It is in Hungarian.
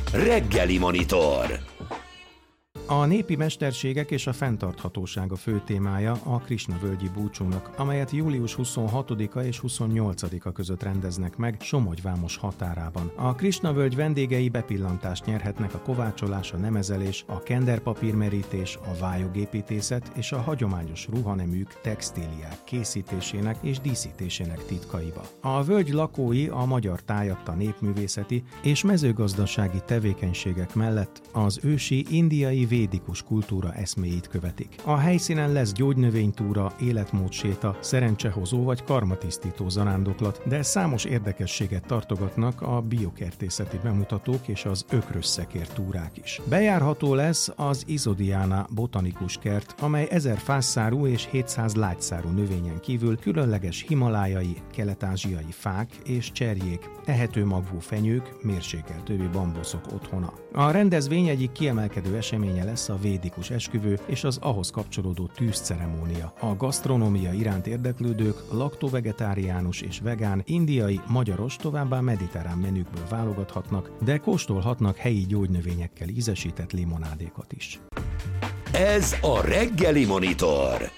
Reggeli Monitor. A népi mesterségek és a fenntarthatóság a fő témája a Krisna-völgyi búcsúnak, amelyet július 26-a és 28-a között rendeznek meg Somogy-Vámos határában. A Krisna-völgy vendégei bepillantást nyerhetnek a kovácsolás, a nemezelés, a kenderpapírmerítés, a vályogépítészet és a hagyományos ruhaneműk, textíliák készítésének és díszítésének titkaiba. A völgy lakói a magyar tájadta népművészeti és mezőgazdasági tevékenységek mellett az ősi indiai védikus kultúra eszméit követik. A helyszínen lesz gyógynövénytúra, életmódséta, szerencsehozó vagy karmatisztító zarándoklat, de számos érdekességet tartogatnak a biokertészeti bemutatók és az ökrös szekér túrák is. Bejárható lesz az Izodiana botanikus kert, amely 1000 fászszárú és 700 lágyszárú növényen kívül különleges himalájai, kelet-ázsiai fák és cserjék, ehető magvú fenyők, mérsékelt övi bambuszok otthona. A rendezvény egyik kiemelkedő eseménye lesz a védikus esküvő és az ahhoz kapcsolódó tűzceremónia. A gasztronómia iránt érdeklődők lakto-vegetáriánus és vegán, indiai, magyaros, továbbá mediterrán menükből válogathatnak, de kóstolhatnak helyi gyógynövényekkel ízesített limonádékat is. Ez a Reggeli Monitor.